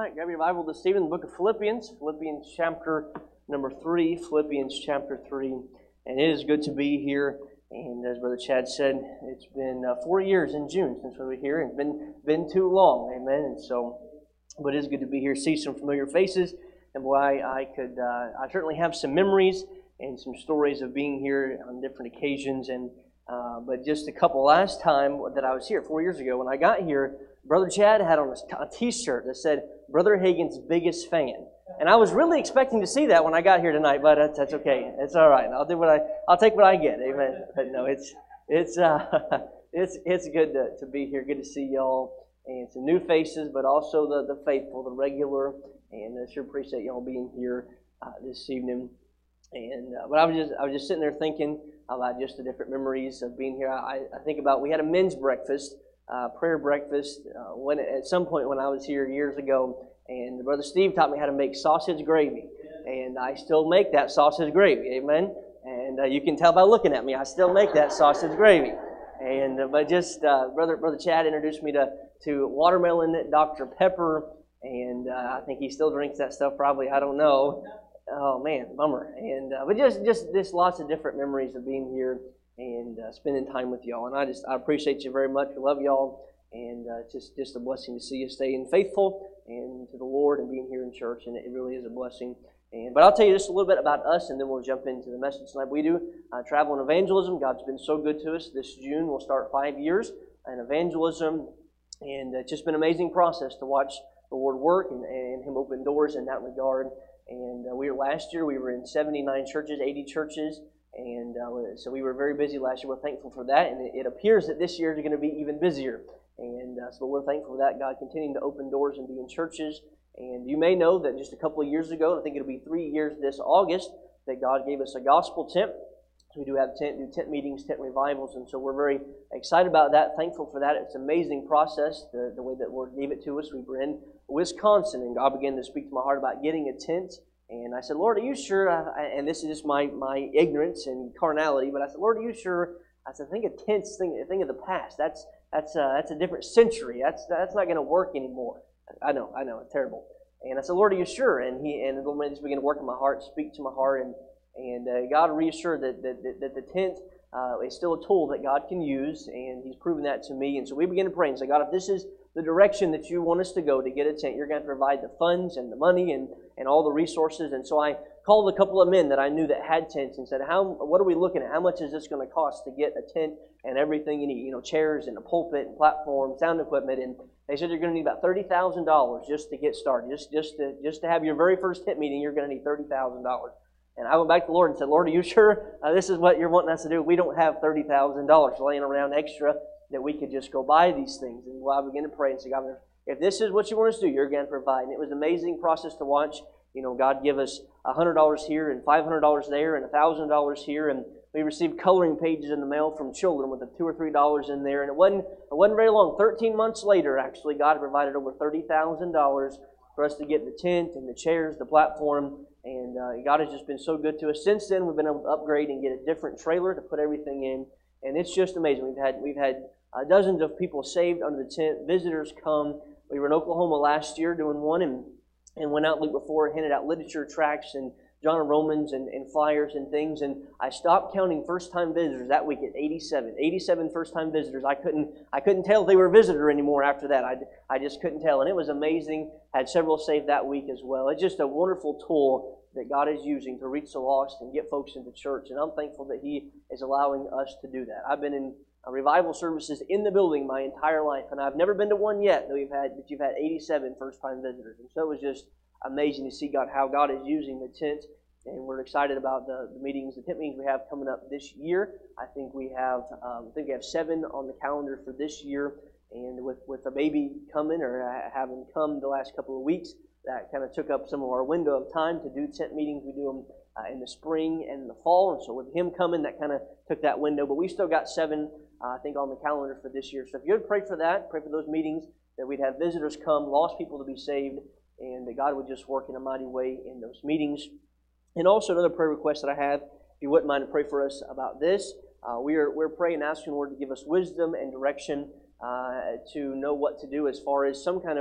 right, grab your Bible this evening, the book of Philippians, Philippians chapter number 3, Philippians chapter 3. And it is good to be here. And as Brother Chad said, it's been 4 years in June since we were here. It's been too long, amen. And so, but it is good to be here, see some familiar faces. And boy, I certainly have some memories and some stories of being here on different occasions. And but just a couple last time that I was here 4 years ago, when I got here, Brother Chad had on a T-shirt that said, Brother Hagin's biggest fan. And I was really expecting to see that when I got here tonight, but that's okay. It's all right. I'll take what I get. Amen. But no, it's good to be here. Good to see y'all and some new faces, but also the faithful, the regular. And I sure appreciate y'all being here this evening. And but I was just sitting there thinking about just the different memories of being here. I think about, we had a men's breakfast. Prayer breakfast when at some point when I was here years ago, and Brother Steve taught me how to make sausage gravy, and I still make that sausage gravy, amen. And you can tell by looking at me, I still make that sausage gravy. And but just Brother Chad introduced me to watermelon Dr. Pepper, and I think he still drinks that stuff probably. I don't know. Oh man, bummer. And but just lots of different memories of being here and spending time with y'all. And I appreciate you very much. I love y'all, and just a blessing to see you staying faithful and to the Lord and being here in church, and it really is a blessing. But I'll tell you just a little bit about us, and then we'll jump into the message tonight. We do travel and evangelism. God's been so good to us. This June we'll start 5 years in evangelism, and it's just been an amazing process to watch the Lord work and Him open doors in that regard. And last year we were in 79 churches, 80 churches. And so we were very busy last year. We're thankful for that. And it appears that this year is going to be even busier. And so we're thankful for that. God continuing to open doors and be in churches. And you may know that just a couple of years ago, I think it'll be 3 years this August, that God gave us a gospel tent. So we do have tent meetings, tent revivals. And so we're very excited about that, thankful for that. It's an amazing process, the way that the Lord gave it to us. We were in Wisconsin, and God began to speak to my heart about getting a tent. And I said, Lord, are you sure? And this is just my ignorance and carnality, but I said, Lord, are you sure? I said, I think a tent's a thing of the past. That's a different century. That's not going to work anymore. I know, it's terrible. And I said, Lord, are you sure? And the Lord just began to work in my heart, speak to my heart, and God reassured that the tent is still a tool that God can use, and He's proven that to me. And so we began to pray and say, God, if this is the direction that you want us to go to get a tent, you're going to provide the funds and the money and all the resources. And so I called a couple of men that I knew that had tents and said, what are we looking at? How much is this going to cost to get a tent and everything you need? Chairs and a pulpit and platform, sound equipment. And they said you're going to need about $30,000 just to get started. Just to have your very first tent meeting, you're going to need $30,000. And I went back to the Lord and said, Lord, are you sure this is what you're wanting us to do? We don't have $30,000 laying around extra that we could just go buy these things. And I began to pray and say, God, if this is what you want us to do, you're going to provide. And it was an amazing process to watch. God give us $100 here and $500 there and $1,000 here. And we received coloring pages in the mail from children with $2 or $3 in there. And it wasn't very long. 13 months later, actually, God provided over $30,000 for us to get the tent and the chairs, the platform. And God has just been so good to us. Since then, we've been able to upgrade and get a different trailer to put everything in. And it's just amazing. We've had dozens of people saved under the tent. Visitors come. We were in Oklahoma last year doing one, and went out the week before and handed out literature tracts and John and Romans and flyers and things. And I stopped counting first-time visitors that week at 87. 87 first-time visitors. I couldn't tell if they were a visitor anymore after that. I just couldn't tell. And it was amazing. Had several saved that week as well. It's just a wonderful tool that God is using to reach the lost and get folks into church. And I'm thankful that He is allowing us to do that. I've been in revival services in the building my entire life, and I've never been to one yet that you've had 87 first-time visitors. And so it was just amazing to see how God is using the tent, and we're excited about the tent meetings we have coming up this year. I think we have 7 on the calendar for this year, and with a baby coming or having come the last couple of weeks, that kind of took up some of our window of time to do tent meetings. We do them in the spring and in the fall, and so with him coming, that kind of took that window. But we still got 7, I think, on the calendar for this year. So if you would pray for that, pray for those meetings, that we'd have visitors come, lost people to be saved, and that God would just work in a mighty way in those meetings. And also another prayer request that I have, if you wouldn't mind to pray for us about this. We're praying and asking the Lord to give us wisdom and direction to know what to do as far as some kind of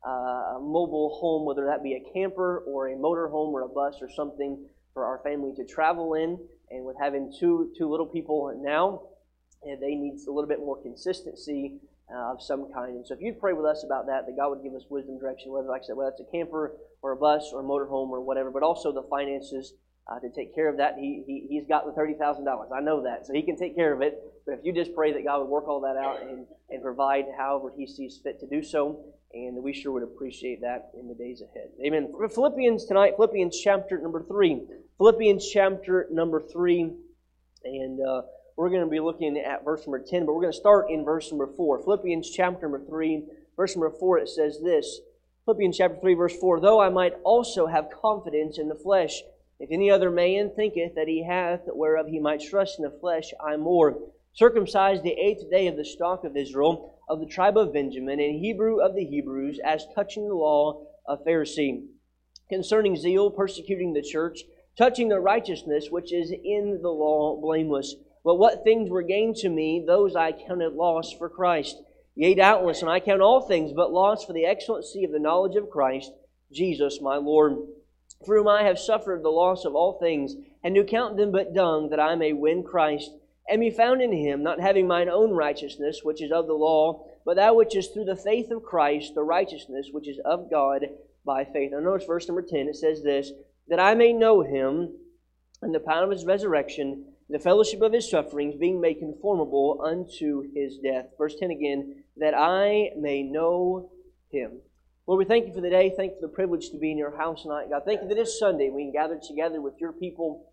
a mobile home, whether that be a camper or a motor home or a bus or something for our family to travel in. And with having two little people now, they need a little bit more consistency of some kind. And so if you'd pray with us about that God would give us wisdom, direction, whether, like I said, whether it's a camper or a bus or a motorhome or whatever, but also the finances to take care of that. He's got the $30,000. I know that, so he can take care of it. But if you just pray that God would work all that out and provide however he sees fit to do so, and we sure would appreciate that in the days ahead. Amen. Philippians tonight, Philippians chapter number 3. Philippians chapter number 3, and we're going to be looking at verse number 10, but we're going to start in verse number 4. Philippians chapter number 3, verse number 4, it says this. Philippians chapter 3, verse 4, though I might also have confidence in the flesh, if any other man thinketh that he hath whereof he might trust in the flesh, I more. Circumcised the 8th day of the stock of Israel, of the tribe of Benjamin, and Hebrew of the Hebrews, as touching the law, a Pharisee. Concerning zeal, persecuting the church, touching the righteousness which is in the law, blameless. But what things were gained to me, those I counted loss for Christ. Yea, doubtless, and I count all things but loss for the excellency of the knowledge of Christ, Jesus my Lord, for whom I have suffered the loss of all things, and do count them but dung, that I may win Christ, and be found in Him, not having mine own righteousness, which is of the law, but that which is through the faith of Christ, the righteousness which is of God by faith. Now notice verse number 10, it says this, that I may know Him, and the power of His resurrection, the fellowship of His sufferings, being made conformable unto His death. Verse 10 again, that I may know Him. Lord, we thank You for the day. Thank You for the privilege to be in Your house tonight. God, thank You that this Sunday we can gather together with Your people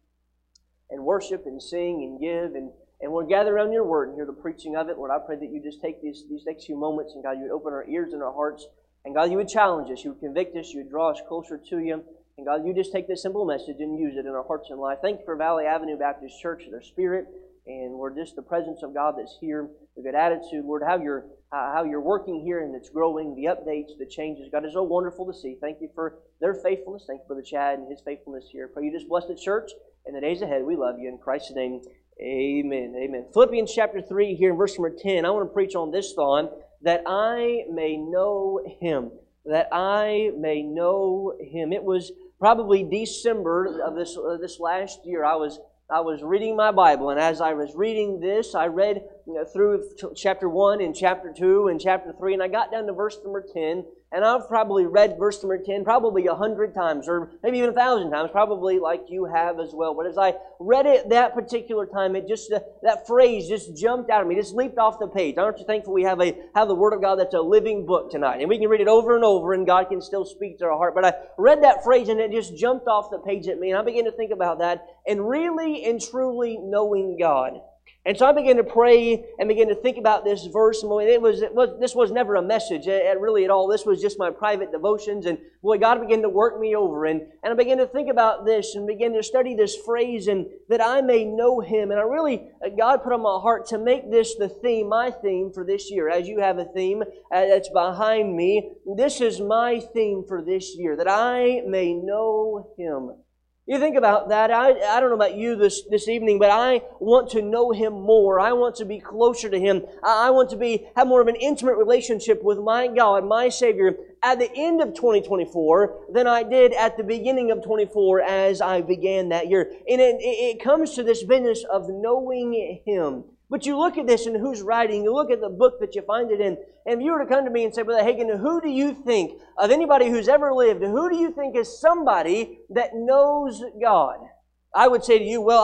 and worship and sing and give and we'll gather around Your Word and hear the preaching of it. Lord, I pray that You just take these next few moments and God, You would open our ears and our hearts. And God, You would challenge us. You would convict us. You would draw us closer to You. And God, You just take this simple message and use it in our hearts and life. Thank You for Valley Avenue Baptist Church and their spirit. And Lord, just the presence of God that's here, the good attitude. Lord, how You're working here and it's growing, the updates, the changes. God, it's so wonderful to see. Thank You for their faithfulness. Thank You for the Chad and his faithfulness here. Pray You just bless the church in the days ahead. We love You. In Christ's name, amen. Amen. Philippians chapter 3 here in verse number 10. I want to preach on this thought, that I may know Him. That I may know Him. It was probably December of this last year. I was reading my Bible, and as I was reading this, I read through chapter 1 and chapter 2 and chapter 3, and I got down to verse number 10, and I've probably read verse number 10 probably 100 times, or maybe even 1,000 times, probably like you have as well. But as I read it that particular time, it just that phrase just jumped out at me, just leaped off the page. Aren't you thankful we have the Word of God that's a living book tonight, and we can read it over and over, and God can still speak to our heart. But I read that phrase, and it just jumped off the page at me, and I began to think about that, and really and truly knowing God. And so I began to pray and began to think about this verse. This was never a message really at all. This was just my private devotions. And boy, God began to work me over. And I began to think about this and began to study this phrase, and that I may know Him. And God put on my heart to make this the theme, my theme for this year. As you have a theme that's behind me, this is my theme for this year, that I may know Him. You think about that. I don't know about you this evening, but I want to know Him more. I want to be closer to Him. I want to have more of an intimate relationship with my God, my Savior, at the end of 2024 than I did at the beginning of 24 as I began that year. And it comes to this business of knowing Him. But you look at this and who's writing, you look at the book that you find it in, and if you were to come to me and say, Brother Hagin, who do you think, of anybody who's ever lived, who do you think is somebody that knows God? I would say to you, well,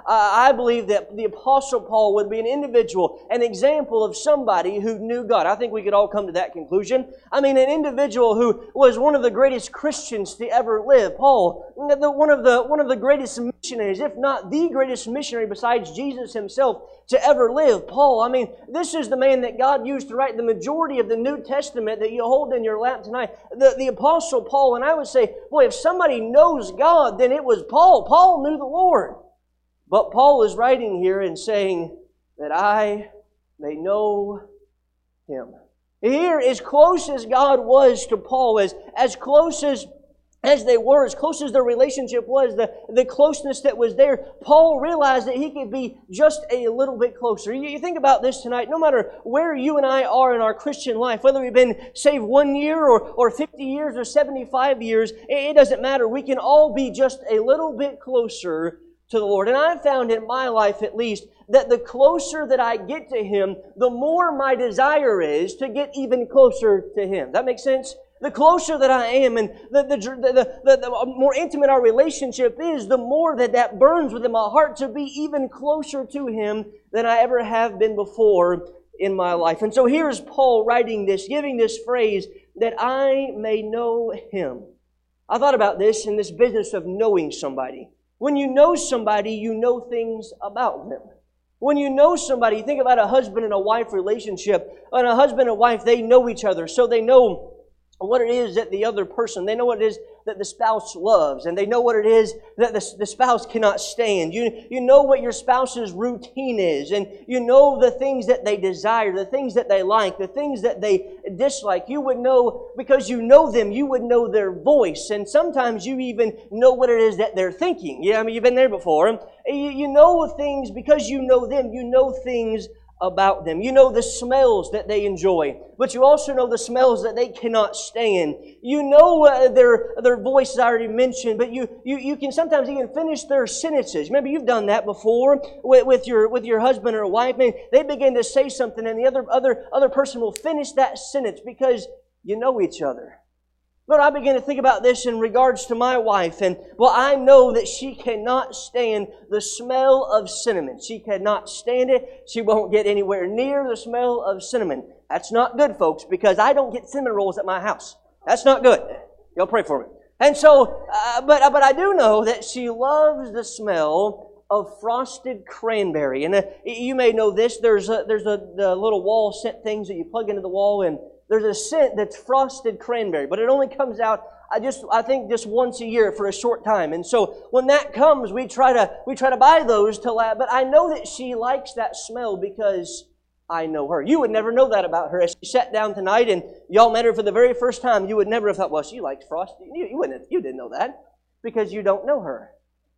I believe that the Apostle Paul would be an individual, an example of somebody who knew God. I think we could all come to that conclusion. I mean, an individual who was one of the greatest Christians to ever live. Paul, one of the greatest missionaries, if not the greatest missionary besides Jesus Himself to ever live. Paul, I mean, this is the man that God used to write the majority of the New Testament that you hold in your lap tonight. The Apostle Paul, and I would say, boy, if somebody knows God, then it was Paul. Paul knew the Lord. But Paul is writing here and saying that I may know Him. Here, as close as God was to Paul, as close as as they were, as close as their relationship was, the closeness that was there, Paul realized that he could be just a little bit closer. You think about this tonight, no matter where you and I are in our Christian life, whether we've been saved 1 year or 50 years or 75 years, it doesn't matter. We can all be just a little bit closer to the Lord. And I've found in my life at least that the closer that I get to Him, the more my desire is to get even closer to Him. That makes sense? The closer that I am and the more intimate our relationship is, the more that burns within my heart to be even closer to Him than I ever have been before in my life. And so here's Paul writing this, giving this phrase, that I may know Him. I thought about this in this business of knowing somebody. When you know somebody, you know things about them. When you know somebody, think about a husband and a wife relationship. And a husband and wife, they know each other, so they know what it is that the other person, they know what it is that the spouse loves, and they know what it is that the spouse cannot stand. You know what your spouse's routine is, and you know the things that they desire, the things that they like, the things that they dislike. You would know, because you know them, you would know their voice, and sometimes you even know what it is that they're thinking. Yeah, I mean, you've been there before. You know things because you know them. You know things about them. You know the smells that they enjoy, but you also know the smells that they cannot stand. You know their voices I already mentioned, but you can sometimes even finish their sentences. Maybe you've done that before with your husband or wife. Maybe they begin to say something, and the other person will finish that sentence because you know each other. But I began to think about this in regards to my wife, and well, I know that she cannot stand the smell of cinnamon. She cannot stand it. She won't get anywhere near the smell of cinnamon. That's not good, folks, because I don't get cinnamon rolls at my house. That's not good. Y'all pray for me. And so, but I do know that she loves the smell of frosted cranberry. And you may know this. There's the little wall scent things that you plug into the wall, and there's a scent that's frosted cranberry, but it only comes out, I think, just once a year for a short time. And so when that comes, we try to buy those to last. But I know that she likes that smell because I know her. You would never know that about her. As she sat down tonight and y'all met her for the very first time, you would never have thought, well, she likes frosted. You didn't know that because you don't know her.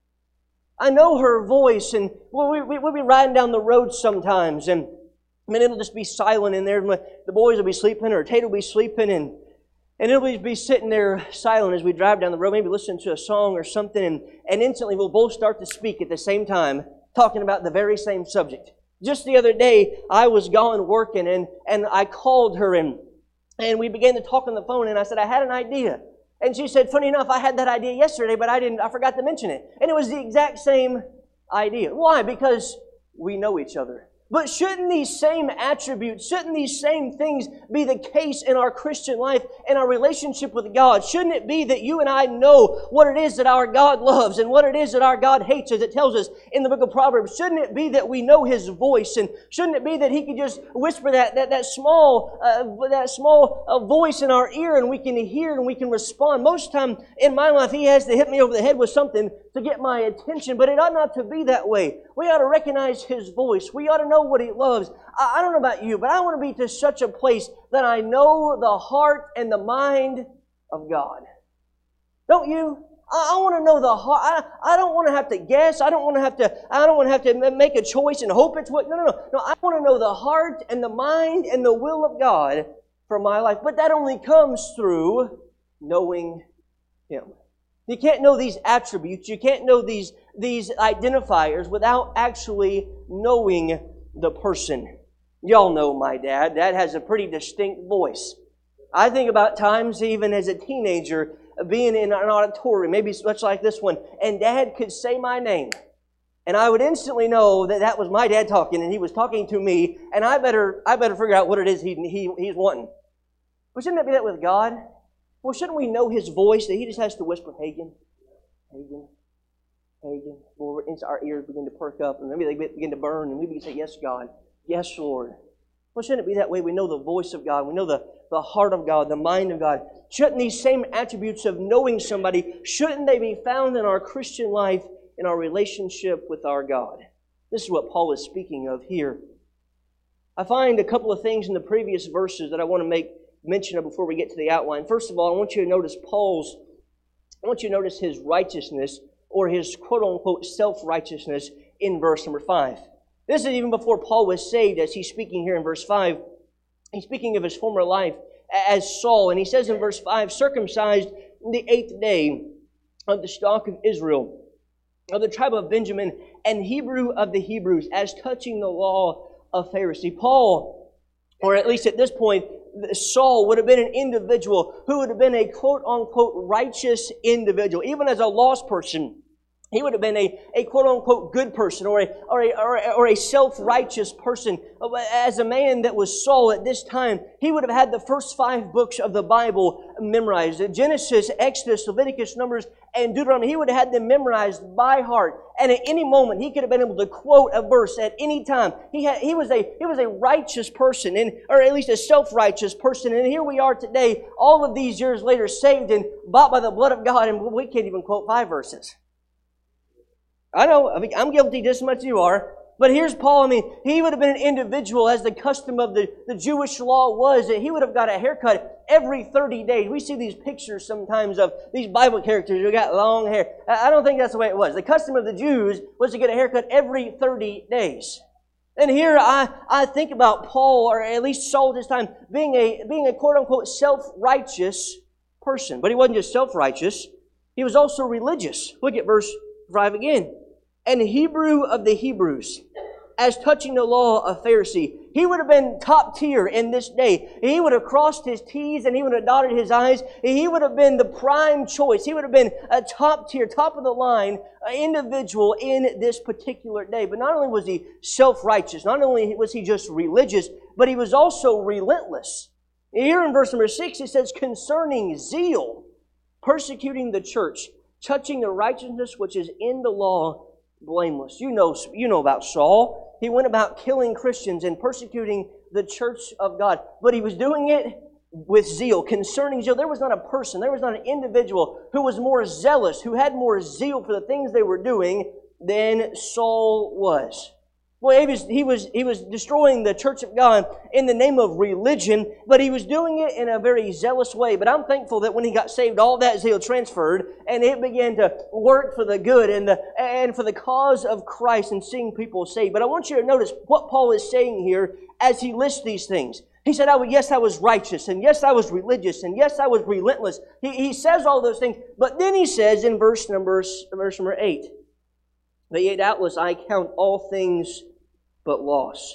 I know her voice, and we'll be riding down the road sometimes, and it'll just be silent in there. The boys will be sleeping, or Tate will be sleeping, and it'll be sitting there silent as we drive down the road, maybe listening to a song or something, and instantly we'll both start to speak at the same time, talking about the very same subject. Just the other day, I was gone working, and I called her, and we began to talk on the phone, and I said, I had an idea. And she said, funny enough, I had that idea yesterday, but I forgot to mention it. And it was the exact same idea. Why? Because we know each other. But shouldn't these same attributes, shouldn't these same things be the case in our Christian life and our relationship with God? Shouldn't it be that you and I know what it is that our God loves and what it is that our God hates, as it tells us in the book of Proverbs? Shouldn't it be that we know His voice? And shouldn't it be that He could just whisper that small voice in our ear, and we can hear and we can respond? Most of the time in my life, He has to hit me over the head with something to get my attention, but it ought not to be that way. We ought to recognize His voice. We ought to know what He loves. I don't know about you, but I want to be to such a place that I know the heart and the mind of God. Don't you? I want to know the heart. I don't want to have to guess. I don't want to have to make a choice and hope it's what. No. I want to know the heart and the mind and the will of God for my life. But that only comes through knowing Him. You can't know these attributes. You can't know these identifiers without actually knowing the person. Y'all know my dad. Dad has a pretty distinct voice. I think about times even as a teenager being in an auditorium, maybe much like this one, and Dad could say my name. And I would instantly know that was my dad talking, and he was talking to me, and I better figure out what it is he's wanting. But shouldn't it be that with God? Well, shouldn't we know His voice, that He just has to whisper, Hagen, Hagen, Hagen? Well, our ears begin to perk up, and maybe they begin to burn, and we begin to say, yes, God, yes, Lord. Well, shouldn't it be that way? We know the voice of God. We know the heart of God, the mind of God. Shouldn't these same attributes of knowing somebody, shouldn't they be found in our Christian life, in our relationship with our God? This is what Paul is speaking of here. I find a couple of things in the previous verses that I want to make mention of before we get to the outline. First of all, I want you to notice Paul's I want you to notice his righteousness, or his quote-unquote self-righteousness, in verse number 5. This is even before Paul was saved, as he's speaking here in verse 5. He's speaking of his former life as Saul, and he says in verse 5, circumcised the 8th day of the stock of Israel, of the tribe of Benjamin, and Hebrew of the Hebrews, as touching the law of Pharisee. Paul, or at least at this point, Saul would have been an individual who would have been a quote-unquote righteous individual. Even as a lost person, he would have been a quote-unquote good person, or a self-righteous person. As a man that was Saul at this time, he would have had the first 5 books of the Bible memorized. Genesis, Exodus, Leviticus, Numbers, and Deuteronomy. He would have had them memorized by heart. And at any moment, he could have been able to quote a verse at any time. He was a righteous person, or at least a self-righteous person. And here we are today, all of these years later, saved and bought by the blood of God, and we can't even quote 5 verses. I know, I'm guilty just as much as you are. But here's Paul. He would have been an individual, as the custom of the Jewish law was, that he would have got a haircut every 30 days. We see these pictures sometimes of these Bible characters who got long hair. I don't think that's the way it was. The custom of the Jews was to get a haircut every 30 days. And here I think about Paul, or at least Saul at this time, being a quote-unquote self-righteous person. But he wasn't just self-righteous. He was also religious. Look at verse 5 again. And Hebrew of the Hebrews, as touching the law of Pharisee. He would have been top tier in this day. He would have crossed his T's and he would have dotted his I's. He would have been the prime choice. He would have been a top tier, top of the line individual in this particular day. But not only was he self-righteous, not only was he just religious, but he was also relentless. Here in verse number 6 it says, concerning zeal, persecuting the church, touching the righteousness which is in the law, blameless. You know about Saul. He went about killing Christians and persecuting the church of God. But he was doing it with zeal, concerning zeal. There was not a person, there was not an individual who was more zealous, who had more zeal for the things they were doing than Saul was. Well, he was destroying the church of God in the name of religion, but he was doing it in a very zealous way. But I'm thankful that when he got saved, all that zeal transferred, and it began to work for the good and for the cause of Christ and seeing people saved. But I want you to notice what Paul is saying here as he lists these things. He said, yes, I was righteous, and yes, I was religious, and yes, I was relentless. He says all those things, but then he says in verse number 8, but yet doubtless I count all things but loss,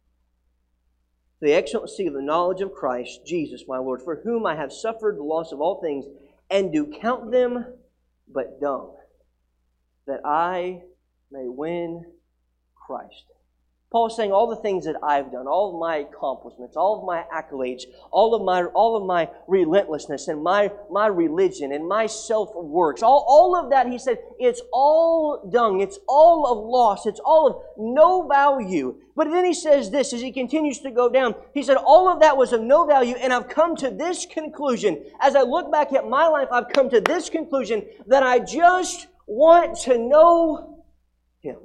the excellency of the knowledge of Christ Jesus my Lord, for whom I have suffered the loss of all things, and do count them but dung, that I may win Christ. Paul's saying all the things that I've done, all of my accomplishments, all of my accolades, all of my relentlessness and my religion and my self-works, all of that, he said, it's all dung, it's all of loss, it's all of no value. But then he says this, as he continues to go down, he said, all of that was of no value, and I've come to this conclusion. As I look back at my life, I've come to this conclusion that I just want to know Him.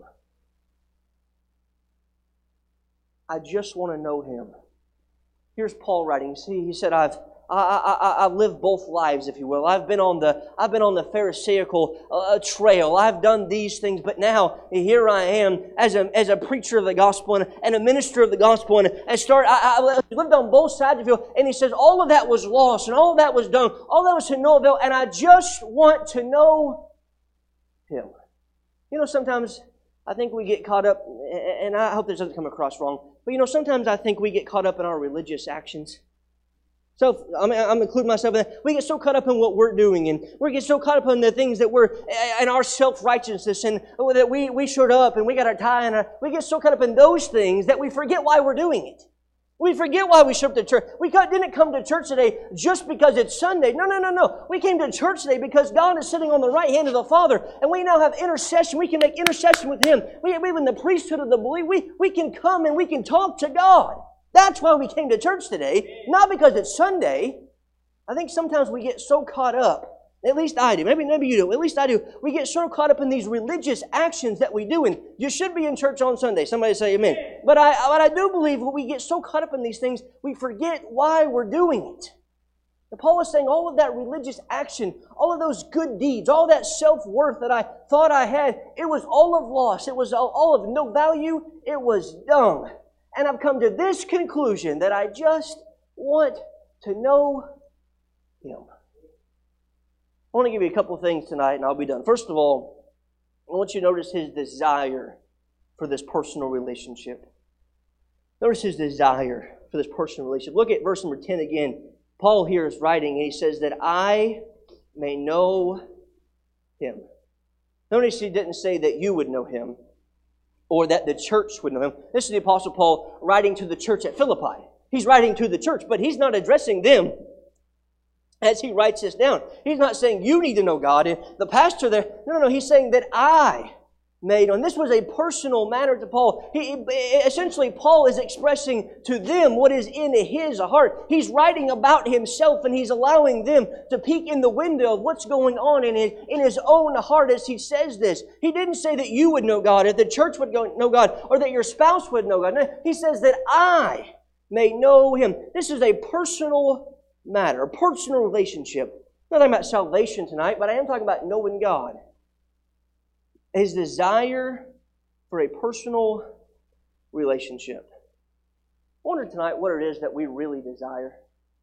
I just want to know Him. Here's Paul writing. See, he said, I've lived both lives, if you will. I've been on the Pharisaical trail. I've done these things, but now here I am as a preacher of the gospel and a minister of the gospel, and I lived on both sides of the field. And he says, all of that was lost, and all of that was done, all that was to no avail, and I just want to know Him. You know, sometimes I think we get caught up, and I hope this doesn't come across wrong, but sometimes I think we get caught up in our religious actions. So, I'm including myself in that. We get so caught up in what we're doing, and we get so caught up in the things that we're, in our self-righteousness, and that we showed up, and we got our tie, and we get so caught up in those things that we forget why we're doing it. We forget why we showed up to church. We didn't come to church today just because it's Sunday. No. We came to church today because God is sitting on the right hand of the Father, and we now have intercession. We can make intercession with Him. We have in the priesthood of the believer. We can come and we can talk to God. That's why we came to church today, not because it's Sunday. I think sometimes we get so caught up. At least I do. Maybe you do. At least I do. We get so caught up in these religious actions that we do. And you should be in church on Sunday. Somebody say amen. But I do believe when we get so caught up in these things, we forget why we're doing it. And Paul is saying all of that religious action, all of those good deeds, all that self-worth that I thought I had, it was all of loss. It was all of no value. It was dung. And I've come to this conclusion that I just want to know Him. I want to give you a couple of things tonight and I'll be done. First of all, I want you to notice his desire for this personal relationship. Notice his desire for this personal relationship. Look at verse number 10 again. Paul here is writing and he says that I may know Him. Notice he didn't say that you would know Him or that the church would know Him. This is the Apostle Paul writing to the church at Philippi. He's writing to the church, but he's not addressing them as he writes this down. He's not saying you need to know God. And the pastor there, no, he's saying that I may know. And this was a personal matter to Paul. Essentially, Paul is expressing to them what is in his heart. He's writing about himself and he's allowing them to peek in the window of what's going on in his own heart as he says this. He didn't say that you would know God, or the church would know God, or that your spouse would know God. No, he says that I may know Him. This is a personal matter, a personal relationship. I'm not talking about salvation tonight, but I am talking about knowing God. His desire for a personal relationship. I wonder tonight what it is that we really desire.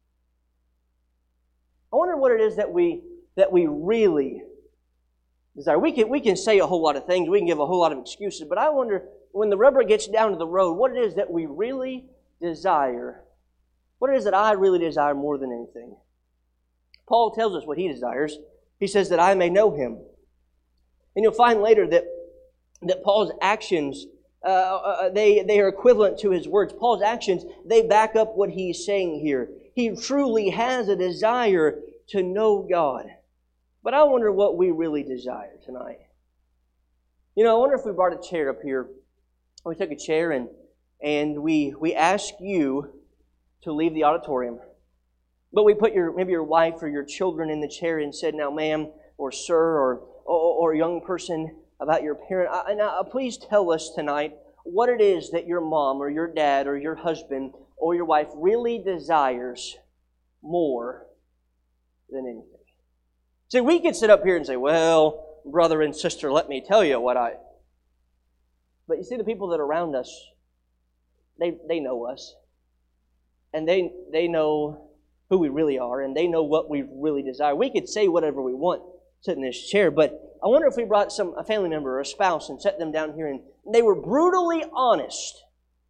I wonder what it is that we really desire. We can say a whole lot of things, we can give a whole lot of excuses, but I wonder when the rubber gets down to the road, what it is that we really desire. What it is that I really desire more than anything. Paul tells us what he desires. He says that I may know Him. And you'll find later that Paul's actions, they are equivalent to his words. Paul's actions, they back up what he's saying here. He truly has a desire to know God. But I wonder what we really desire tonight. You know, I wonder if we brought a chair up here. We took a chair and we ask you to leave the auditorium. But we put maybe your wife or your children in the chair and said, now ma'am or sir or young person about your parent, now please tell us tonight what it is that your mom or your dad or your husband or your wife really desires more than anything. See, we could sit up here and say, well, brother and sister, let me tell you what I... But you see, the people that are around us, they know us. And they know who we really are, and they know what we really desire. We could say whatever we want sitting in this chair, but I wonder if we brought a family member or a spouse and set them down here and they were brutally honest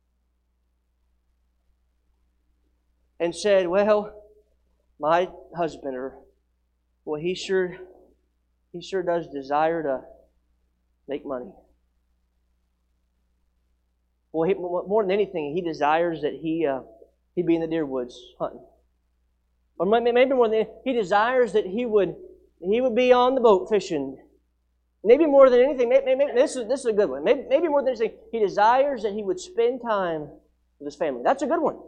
and said, well, my husband, well, he sure does desire to make money. Well, more than anything, he desires that he'd be in the deer woods hunting. Or maybe more than he desires that he would be on the boat fishing. Maybe more than anything, maybe this is a good one. Maybe more than anything, he desires that he would spend time with his family. That's a good one.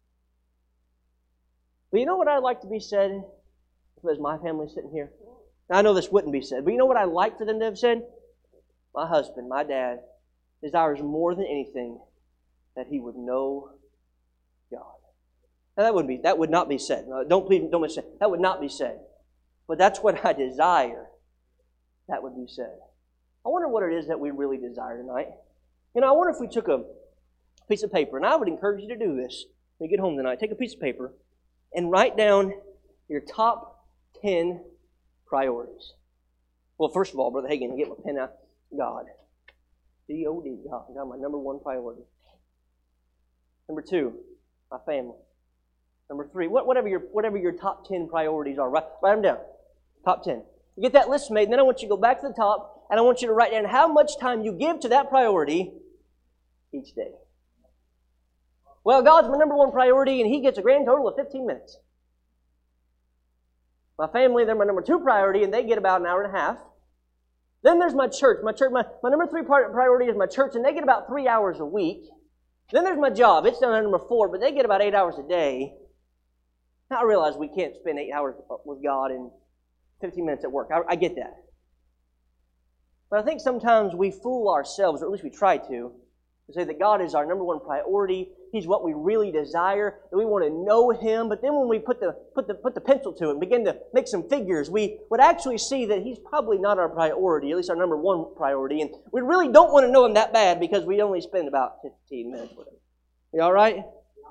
But you know what I'd like to be said if it was my family sitting here? Now, I know this wouldn't be said, but you know what I'd like for them to have said? My husband, my dad, desires more than anything that he would know God. Now that would not be said. No, don't say that would not be said. But that's what I desire. That would be said. I wonder what it is that we really desire tonight. You know, I wonder if we took a piece of paper, and I would encourage you to do this when you get home tonight. Take a piece of paper and write down your top 10 priorities. Well, first of all, Brother Hagin, get my pen out. God. D-O-D, God. God, my number one priority. Number 2, my family. Number 3, whatever your top 10 priorities are, write them down. Top 10. You get that list made, and then I want you to go back to the top, and I want you to write down how much time you give to that priority each day. Well, God's my number one priority, and He gets a grand total of 15 minutes. My family, they're my number 2 priority, and they get about an hour and a half. Then there's my church. My number 3 priority is my church, and they get about 3 hours a week. Then there's my job. It's down at number 4, but they get about 8 hours a day. Now, I realize we can't spend 8 hours with God and 15 minutes at work. I get that. But I think sometimes we fool ourselves, or at least we try to say that God is our number 1 priority, He's what we really desire, that we want to know Him. But then when we put the pencil to it and begin to make some figures, we would actually see that He's probably not our priority, at least our number one priority. And we really don't want to know Him that bad because we only spend about 15 minutes with Him. You all right?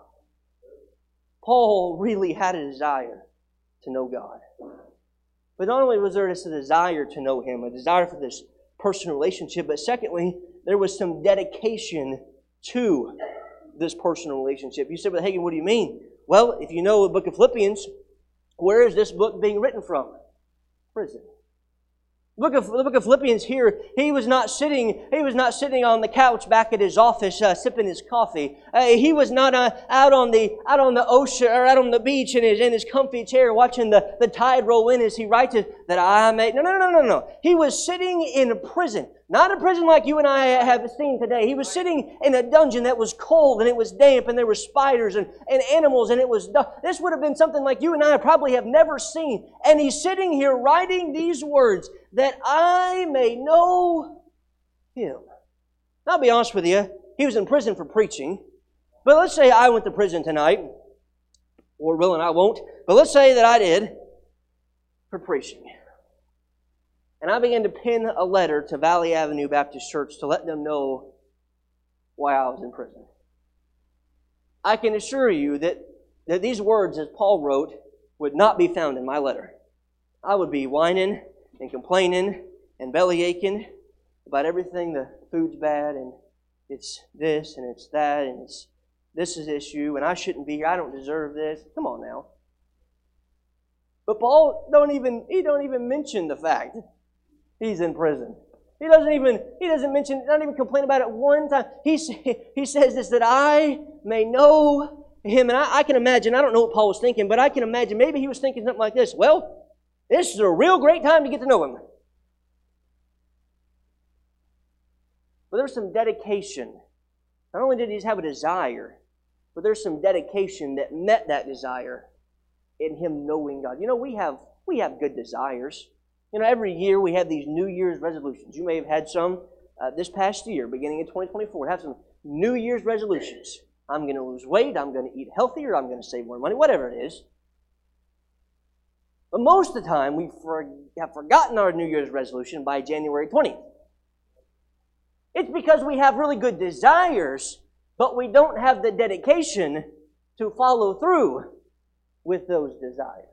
Paul really had a desire to know God. But not only was there just a desire to know Him, a desire for this personal relationship, but secondly, there was some dedication to this personal relationship. You said, "But Hagin, what do you mean?" Well, if you know the book of Philippians, where is this book being written from? Prison. The book of Philippians here, he was not sitting on the couch back at his office sipping his coffee. He was not out on the ocean or out on the beach in his comfy chair watching the tide roll in as he writes it that I may. No. He was sitting in a prison. Not a prison like you and I have seen today. He was sitting in a dungeon that was cold and it was damp and there were spiders and animals and it was dark. This would have been something like you and I probably have never seen. And he's sitting here writing these words, that I may know Him. Now, I'll be honest with you, he was in prison for preaching. But let's say I went to prison tonight. Lord willing, I won't. But let's say that I did for preaching. And I began to pen a letter to Valley Avenue Baptist Church to let them know why I was in prison. I can assure you that these words, as Paul wrote, would not be found in my letter. I would be whining and complaining and belly aching about everything. The food's bad and it's this and it's that and this is issue and I shouldn't be here. I don't deserve this. Come on now. But Paul don't even mention the fact he's in prison. He doesn't mention, not even complain about it one time. He says this, that I may know Him. And I can imagine, I don't know what Paul was thinking, but I can imagine maybe he was thinking something like this. Well, this is a real great time to get to know Him. But there's some dedication. Not only did he have a desire, but there's some dedication that met that desire in him knowing God. You know, we have good desires. You know, every year we have these New Year's resolutions. You may have had some this past year, beginning in 2024. Have some New Year's resolutions. I'm going to lose weight. I'm going to eat healthier. I'm going to save more money. Whatever it is. But most of the time, we have forgotten our New Year's resolution by January 20th. It's because we have really good desires, but we don't have the dedication to follow through with those desires.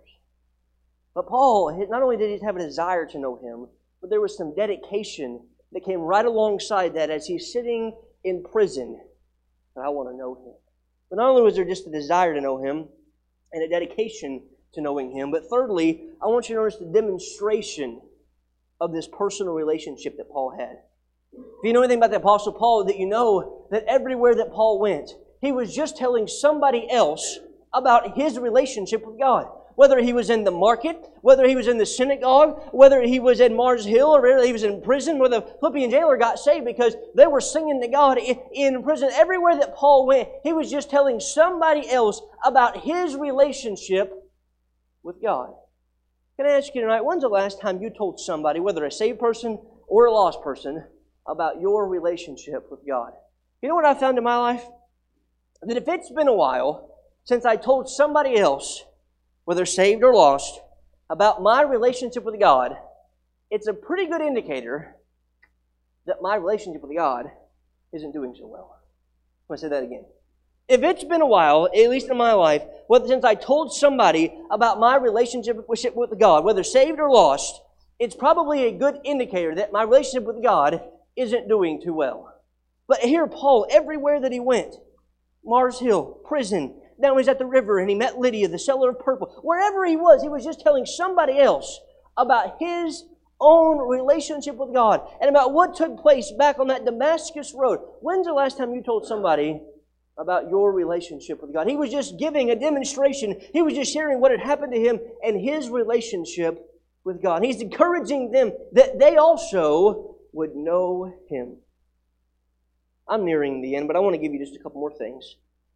But Paul, not only did he have a desire to know Him, but there was some dedication that came right alongside that as he's sitting in prison. And I want to know Him. But not only was there just a desire to know Him and a dedication to knowing Him, but thirdly, I want you to notice the demonstration of this personal relationship that Paul had. If you know anything about the Apostle Paul, that you know that everywhere that Paul went, he was just telling somebody else about his relationship with God. Whether he was in the market, whether he was in the synagogue, whether he was in Mars Hill, or whether he was in prison, where the Philippian jailer got saved because they were singing to God in prison. Everywhere that Paul went, he was just telling somebody else about his relationship with God. Can I ask you tonight, when's the last time you told somebody, whether a saved person or a lost person, about your relationship with God? You know what I found in my life? That if it's been a while since I told somebody else, whether saved or lost, about my relationship with God, it's a pretty good indicator that my relationship with God isn't doing so well. I'm going to say that again. If it's been a while, at least in my life, since I told somebody about my relationship with God, whether saved or lost, it's probably a good indicator that my relationship with God isn't doing too well. But here Paul, everywhere that he went, Mars Hill, prison, now he's at the river and he met Lydia, the seller of purple. Wherever he was just telling somebody else about his own relationship with God and about what took place back on that Damascus road. When's the last time you told somebody about your relationship with God? He was just giving a demonstration. He was just sharing what had happened to him and his relationship with God. He's encouraging them that they also would know Him. I'm nearing the end, but I want to give you just a couple more things.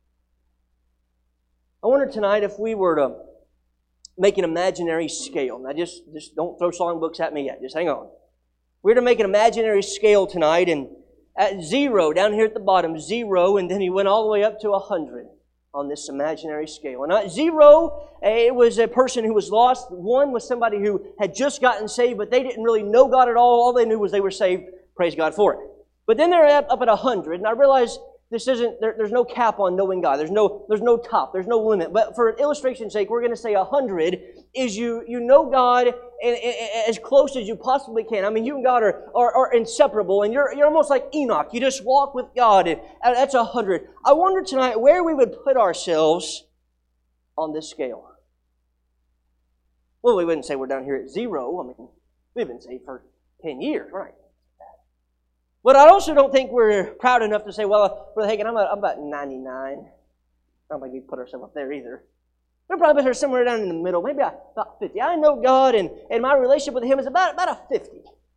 I wonder tonight if we were to make an imaginary scale. Now just don't throw songbooks at me yet. Just hang on. We're to make an imaginary scale tonight, and at 0, down here at the bottom, 0, and then he went all the way up to 100 on this imaginary scale. And at 0, it was a person who was lost. 1 was somebody who had just gotten saved, but they didn't really know God at all. All they knew was they were saved. Praise God for it. But then they're up at 100, and I realized this isn't. There's no cap on knowing God. There's no top. There's no limit. But for illustration's sake, we're going to say 100 is you know God as close as you possibly can. I mean, you and God are inseparable, and you're almost like Enoch. You just walk with God, and that's 100. I wonder tonight where we would put ourselves on this scale. Well, we wouldn't say we're down here at 0. I mean, we've been saved for 10 years, right? But I also don't think we're proud enough to say, well, Brother Hagin, I'm about 99. I don't think we put ourselves up there either. We're probably better somewhere down in the middle, maybe about 50. I know God, and my relationship with Him is about a 50.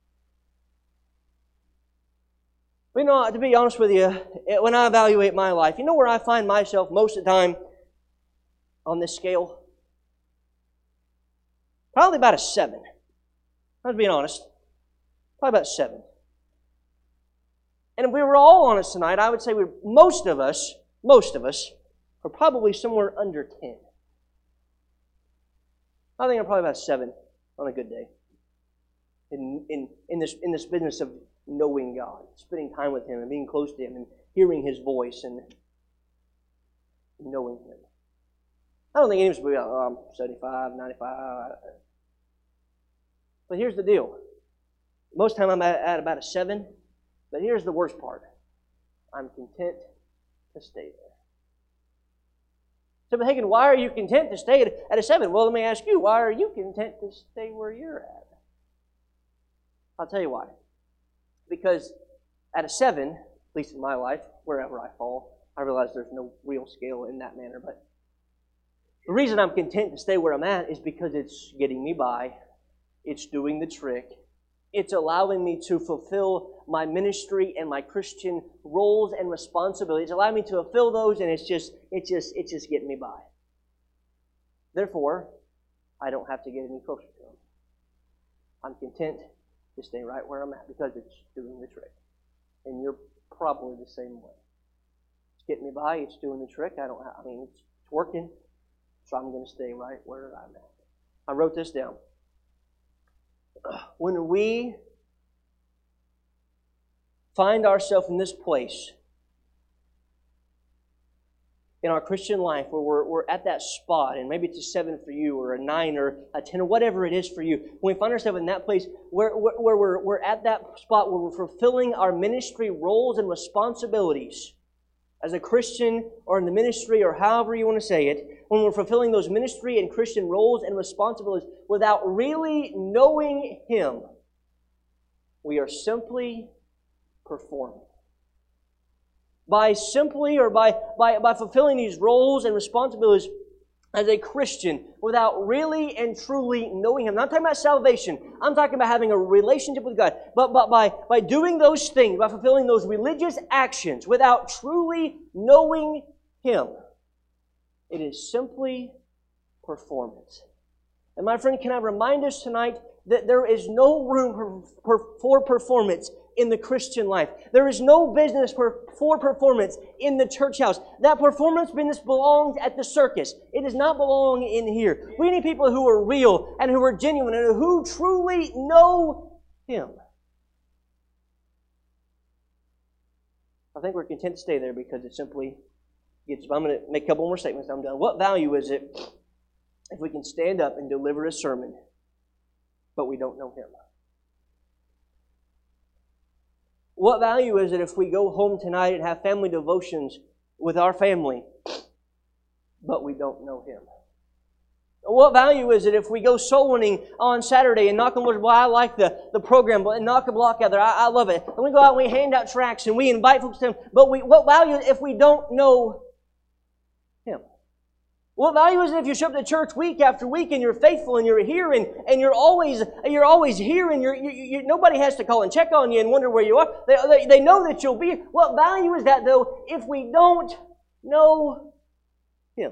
But you know, to be honest with you, when I evaluate my life, you know where I find myself most of the time on this scale? Probably about a 7. I'm being honest. Probably about 7. And if we were all honest tonight, I would say most of us are probably somewhere under 10. I think I'm probably about 7 on a good day. In this business of knowing God, spending time with Him and being close to Him and hearing His voice and knowing Him. I don't think any of us will be 75, 95. But here's the deal. Most of the time I'm at about a 7. But here's the worst part. I'm content to stay there. So, Hagen, why are you content to stay at a 7? Well, let me ask you, why are you content to stay where you're at? I'll tell you why. Because at a 7, at least in my life, wherever I fall, I realize there's no real scale in that manner. But the reason I'm content to stay where I'm at is because it's getting me by. It's doing the trick. It's allowing me to fulfill my ministry and my Christian roles and responsibilities. It's allowing me to fulfill those, and it's just getting me by. Therefore, I don't have to get any closer to Him. I'm content to stay right where I'm at because it's doing the trick. And you're probably the same way. It's getting me by. It's doing the trick. It's working. So I'm going to stay right where I'm at. I wrote this down. When we find ourselves in this place in our Christian life where we're at that spot, and maybe it's a 7 for you, or a 9, or a 10, or whatever it is for you, when we find ourselves in that place where we're at that spot where we're fulfilling our ministry roles and responsibilities as a Christian or in the ministry or however you want to say it, when we're fulfilling those ministry and Christian roles and responsibilities without really knowing Him, we are simply performing. By fulfilling these roles and responsibilities as a Christian without really and truly knowing Him. I'm not talking about salvation. I'm talking about having a relationship with God. But by doing those things, by fulfilling those religious actions without truly knowing Him, it is simply performance. And my friend, can I remind us tonight that there is no room for performance in the Christian life. There is no business for performance in the church house. That performance business belongs at the circus. It does not belong in here. We need people who are real and who are genuine and who truly know Him. I think we're content to stay there because it simply gets... I'm going to make a couple more statements. I'm done. What value is it if we can stand up and deliver a sermon, but we don't know Him? What value is it if we go home tonight and have family devotions with our family, but we don't know Him? What value is it if we go soul winning on Saturday and knock on wood? Well, I like the program, but knock a block out there. I love it. And we go out and we hand out tracts and we invite folks to Him. But what value if we don't know Him? What value is it if you show up to church week after week and you're faithful and you're here and you're always here and nobody has to call and check on you and wonder where you are. They know that you'll be here. What value is that though if we don't know Him?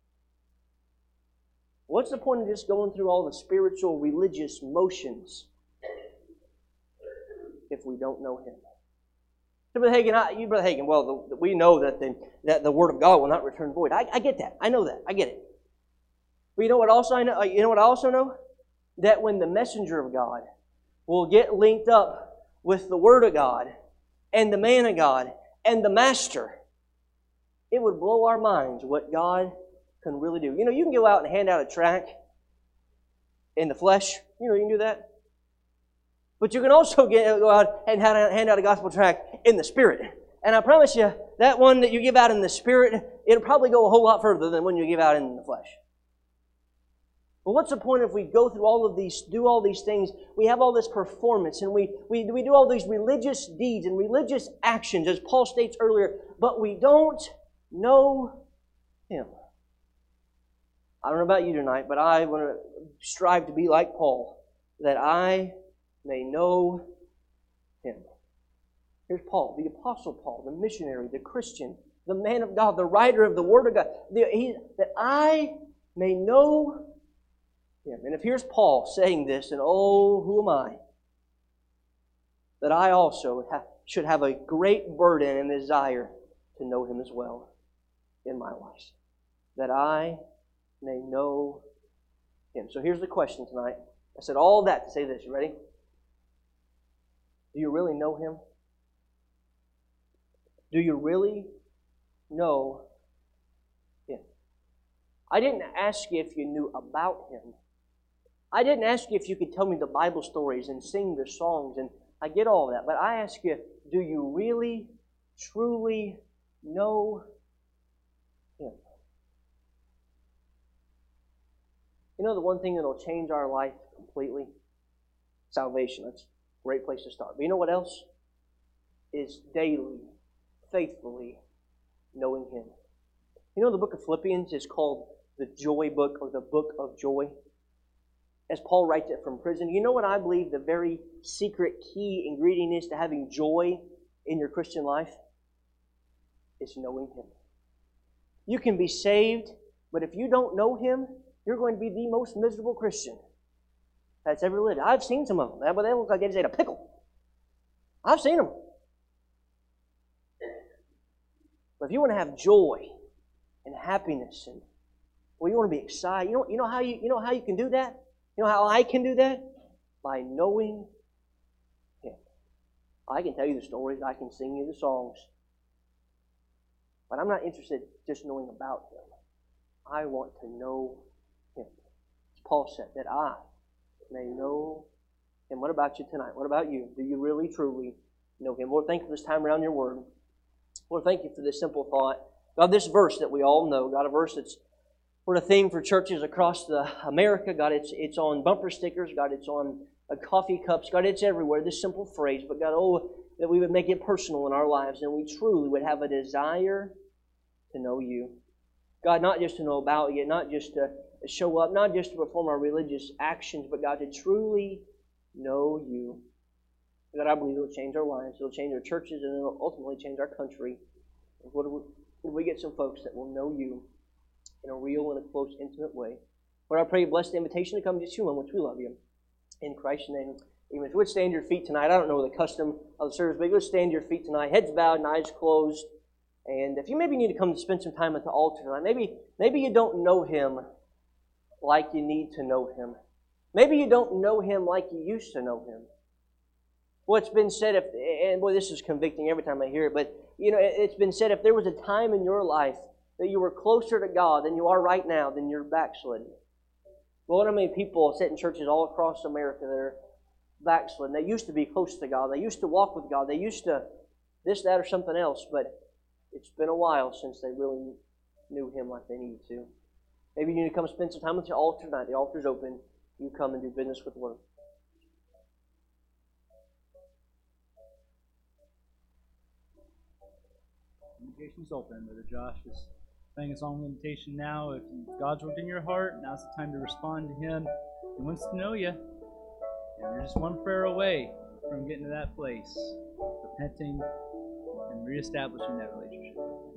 What's the point of just going through all the spiritual religious motions if we don't know Him? Brother Hagin, Brother Hagin, well, we know that the Word of God will not return void. I get that. I know that. I get it. But you know what also I know? You know what I also know? That when the messenger of God will get linked up with the Word of God and the man of God and the Master, it would blow our minds what God can really do. You know, you can go out and hand out a tract in the flesh. You know, you can do that. But you can also go out and hand out a gospel tract in the Spirit. And I promise you, that one that you give out in the Spirit, it'll probably go a whole lot further than when you give out in the flesh. But what's the point if we go through all of these, do all these things, we have all this performance, and we do all these religious deeds and religious actions, as Paul states earlier, but we don't know Him. I don't know about you tonight, but I want to strive to be like Paul, that I may know Him. Here's Paul, the Apostle Paul, the missionary, the Christian, the man of God, the writer of the Word of God, that I may know Him. And if here's Paul saying this, and oh, who am I? That I also should have a great burden and desire to know Him as well in my life. That I may know Him. So here's the question tonight. I said all that to say this. You ready? Do you really know Him? Do you really know Him? I didn't ask you if you knew about Him. I didn't ask you if you could tell me the Bible stories and sing the songs, and I get all that. But I ask you, do you really, truly know Him? You know the one thing that will change our life completely? Salvation. That's a great place to start. But you know what else? Is daily, faithfully knowing Him. You know the book of Philippians is called the joy book or the book of joy? As Paul writes it from prison. You know what I believe the very secret key ingredient is to having joy in your Christian life? It's knowing Him. You can be saved, but if you don't know Him, you're going to be the most miserable Christian that's ever lived. I've seen some of them, but they look like they just ate a pickle. I've seen them. But if you want to have joy and happiness, and well, you want to be excited, you know how you can do that? You know how I can do that? By knowing Him. I can tell you the stories, I can sing you the songs, but I'm not interested just knowing about Him. I want to know Him. As Paul said, that I may know Him. What about you tonight? What about you? Do you really, truly know Him? Lord, thank you for this time around Your Word. Lord, thank you for this simple thought. God, this verse that we all know, God, a verse that's a theme for churches across America. God, it's on bumper stickers. God, it's on coffee cups. God, it's everywhere, this simple phrase. But God, oh, that we would make it personal in our lives and we truly would have a desire to know You. God, not just to know about You, not just to show up, not just to perform our religious actions, but God, to truly know You. God, I believe it'll change our lives. It'll change our churches, and it'll ultimately change our country. Would we get some folks that will know You in a real and a close, intimate way? Lord, I pray You bless the invitation to come to You, in which we love You. In Christ's name, amen. If you would stand to your feet tonight, I don't know the custom of the service, but you would stand to your feet tonight, heads bowed and eyes closed. And if you maybe need to come to spend some time at the altar tonight, maybe you don't know Him like you need to know Him. Maybe you don't know Him like you used to know Him. Well, it's been said, and boy, this is convicting every time I hear it, but you know, it's been said if there was a time in your life that you were closer to God than you are right now, then you're backslidden. Well, how many people sit in churches all across America that are backslidden? They used to be close to God. They used to walk with God. They used to this, that, or something else, but it's been a while since they really knew Him like they needed to. Maybe you need to come spend some time with the altar tonight. The altar's open. You come and do business with the Lord. Invitation's open. Brother Josh is playing a song invitation now. If God's worked in your heart, now's the time to respond to Him. He wants to know you. And you're just one prayer away from getting to that place, repenting and reestablishing that relationship.